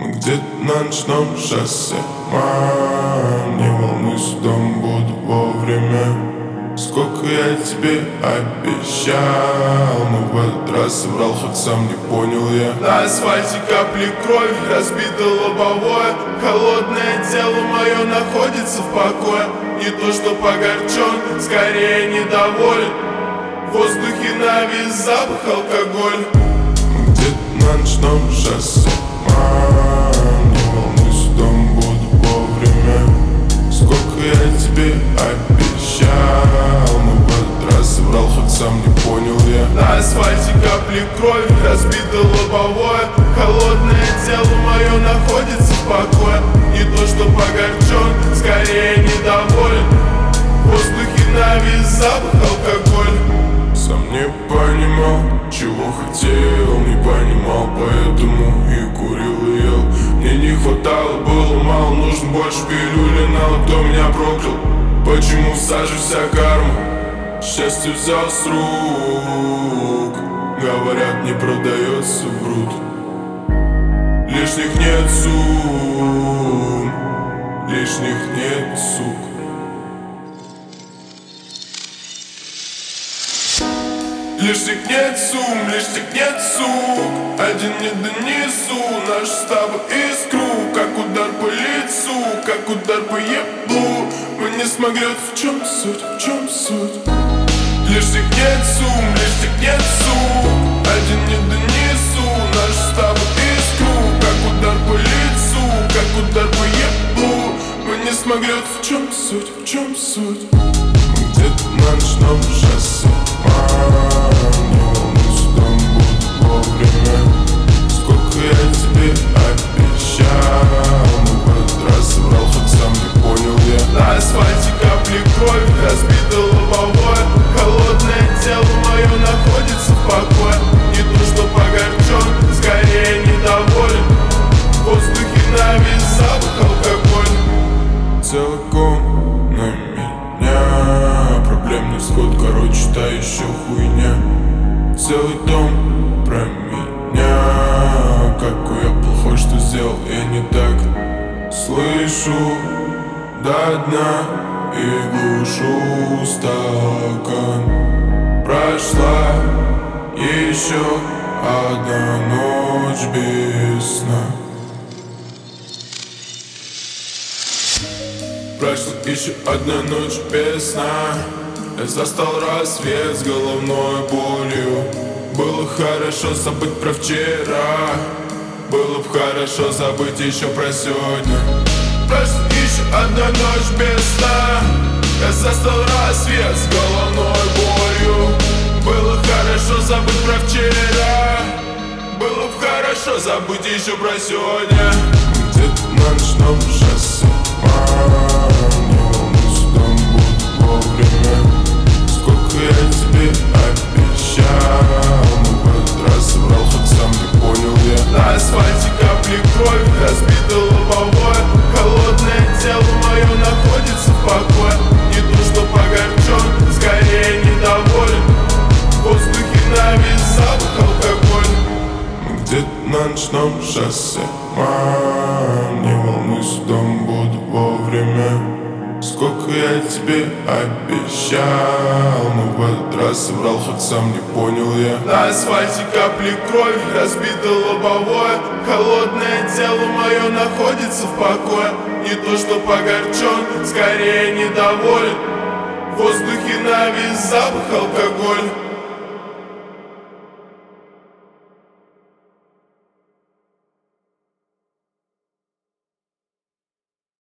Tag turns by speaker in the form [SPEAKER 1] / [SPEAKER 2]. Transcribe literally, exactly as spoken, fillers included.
[SPEAKER 1] Мы где-то на ночном шоссе. Мам, не волнуйся, дом буду вовремя. Сколько я тебе обещал, но в этот раз соврал, хоть сам не понял я.
[SPEAKER 2] На асфальте капли крови, разбито лобовое. Холодное тело мое находится в покое. Не то что погорчен, скорее недоволен. В воздухе навис запах алкоголь.
[SPEAKER 1] Мы где-то на ночном шоссе. Мам, не волнуйся, дом буду вовремя. Сколько я тебе обещал, но в этот раз соврал, хоть сам не понял я.
[SPEAKER 2] На асфальте капли крови, разбито лобовое. Холодное тело мое находится в покое. Не то что погорчен, скорее недоволен. В воздухе навис запах алкоголь.
[SPEAKER 1] Сам не понимал, чего хотел, не понимал, поэтому и курил и ел. Мне не хватало, было мало, нужно больше пилюли, но кто меня проклял? Почему в саже вся карма? Счастье взял с рук. Говорят, не продается, врут. Лишних нет сумм, лишних нет сук. Лишних нет сумм, лишних нет сук. Один не донесу нашу с тобой искру. Как удар по лицу, как удар по еблу. Вы не смогли, в чем суть, в чем суть? Лишних нет сумм, лишних нет сук. Один не донесу нашу с тобой искру. Как удар по лицу, как удар по еблу. Вы не смогли, в чем суть, в чем суть? Мы где-то на ночном шоссе. Мам, не волнуйся, дом буду вовремя. Сколько я тебе обещал, но в этот раз соврал, хоть сам не понял я.
[SPEAKER 2] На асфальте капли крови, разбито лобовое. Холодное тело мое находится в покое. Не то что погорчен, скорее недоволен. В воздухе навис запах алкоголь.
[SPEAKER 1] Целиком на меня, проблемный сход, короче, та еще хуйня. Целый дом про меня, какой я плохой, что сделал я не так. Слышу до дна и глушу стакан. Прошла еще одна ночь без сна. Прошла еще одна ночь без сна. Я застал рассвет с головной болью. Было хорошо забыть про вчера. Было бы хорошо забыть еще про сегодня. Прошла еще одна ночь без сна. Я застал рассвет с головной болью. Было хорошо забыть про вчера. Было бы хорошо забыть еще про сегодня. Где-то на ночном шоссе. Мам, не волнуйся, дом буду вовремя. Сколько я тебе обещал, но в этот раз соврал, хоть сам не понял я.
[SPEAKER 2] На асфальте капли крови, разбито лобовое. Холодное тело мое находится в покое. Не то что погорчен, скорее недоволен. В воздухе навис запах алкоголь.
[SPEAKER 1] Мы где-то на ночном шоссе. Мам, не волнуйся, дом буду вовремя. Сколько я тебе обещал, но в этот раз соврал, хоть сам не понял я.
[SPEAKER 2] На асфальте капли крови, разбито лобовое. Холодное тело мое находится в покое. Не то что погорчен, скорее недоволен. В воздухе навис запах алкоголь.